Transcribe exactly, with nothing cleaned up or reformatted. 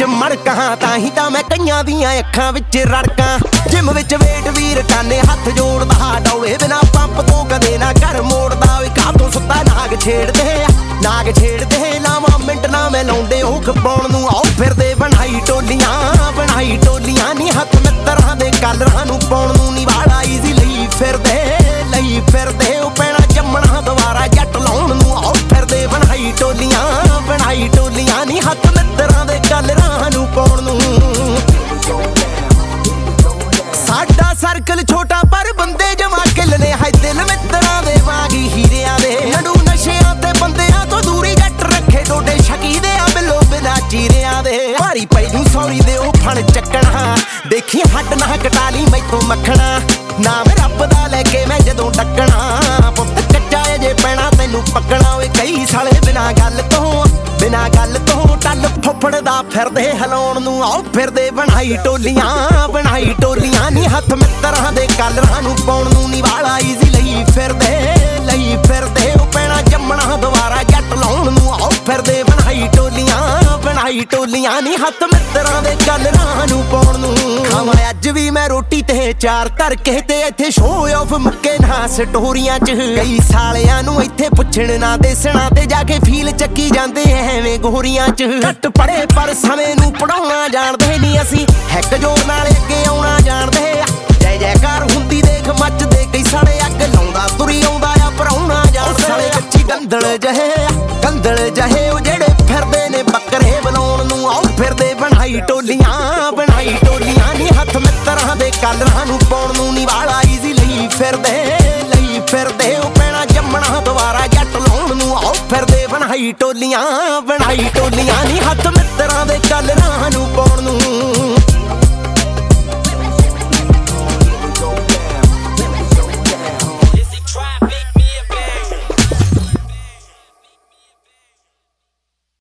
विच मड़कां ताही तां मैं कईयां दियां अखां विच रड़कां जिम विच वेट वीर टाने हथ जोड़दा डौले बिना पंप तो कदे ना घर मोड़दा वे कातों सुत्ता नाग छेड़दे नाग छेड़दे लावां मिंट ना मैं लाउंदे ओख पाउण नूं आओ फिरदे बनाई टोलियां बनाई टोलियां नी हथ मित्तरां दे कलरां नूं पाउण नूं नी वाला ईजी लई फिरदे लई फिरदे ओ पैणा जम्मणा दुबारा जट लाउण नूं आओ फिरदे बनाई टोलियां बनाई टोलियां नी हथ मित्तरां दे कलरां नूं पाउण नूं साडा सर्कल छोटा पर बंदे जमा किलने है दिल मित्तरां दे वांगी हीरियां दे नडू नशियां ते बंदियां तो दूरी जट रखे डोडे शकी दे आ बिलो बिना चीरियां दे भारी पैनू सौरी दे ओ फण चक्कणा देखी हट ना कटाली मैथों मखणा नाम रब दा लेके मैं जदों डकणा पुੱਤ ਕੱਚਾ ਜੇ ਪੈਣਾ ਤੈਨੂੰ ਪੱਕਣਾ ਓਏ ਕਈ ਸਾਲੇ बिना गल तो बिना गल तो टल फुफड़दा फिरदे हिलाउण नूं आओ फिरदे बनाई टोलियां बनाई टोलियां नी हथ मित्तरां दे कलरां नूं पाउण नूं नी वाला ईजी लई फिरदे लई फिरदे ओ पैणा जम्मणा दुबारा जट लाउण नूं आओ फिरदे बनाई टोलियां बनाई टोलियां नी हथ मित्तरां दे कलरां नूं पाउण नूं खावां अज भी मैं रोटी ते चार धर के ते इत्थे शो ऑफ मुक्के ना स्टोरियां च कई सालियां नूं इत्थे पुछण ना देसणा ते जाके फील ਚੱਕੀ ਜਾਂਦੇ ਐਵੇਂ ਗੋਰੀਆਂ ਚ ਘੱਟ ਪੜੇ ਪਰ ਸਮੇਂ ਨੂੰ ਪੜਾਉਣਾ ਜਾਣਦੇ ਨਹੀਂ ਅਸੀਂ ਹੈਕ ਜੋਰ ਨਾਲ ਅੱਗੇ ਆਉਣਾ ਜਾਣਦੇ ਜੈ ਜੈਕਾਰ ਹੁੰਦੀ ਦੇਖ ਮੱਚਦੇ ਕਈ ਸਾਲੇ ਅੱਗ ਲਾਉਂਦਾ ਤੁਰੀ ਆਉਂਦਾ ਆ ਪਰਾਉਣਾ ਜਾਣਦੇ ਸਾਲੇ ਕੱਚੀ ਗੰਦਲ ਜਹੇ ਗੰਦਲ ਜਹੇ ਉਹ ਜਿਹੜੇ ਫਿਰਦੇ ਨੇ ਬੱਕਰੇ ਬਲਾਉਣ ਨੂੰ ਆਉ ਫਿਰਦੇ ਬਣਾਈ ਟੋਲੀਆਂ ਬਣਾਈ ਟੋਲੀਆਂ ਨੀ ਹੱਥ ਮਿੱਤਰਾਂ ਦੇ ਕਲਰਾਂ ਨੂੰ ਪਾਉਣ ਨੂੰ ਨੀ ਵਾਲਾ ਈਜ਼ੀ ਲਈ ਫਿਰਦੇ ਲਈ ਫਿਰਦੇ ਉਹ ਪੈਣਾ ਜੰਮਣਾ ਦੁਬਾਰਾ ਜੱਟ ਲਾਉਣ ਨੂੰ ਆਉ ਫਿਰਦੇ ਬਣਾਈ ਟੋਲੀਆਂ ਬਣਾਈ ਟੋਲੀਆਂ ਨੀ ਹੱਥ ਮਿੱਤਰਾਂ ਦੇ ਕਲਰਾਂ ਨੂੰ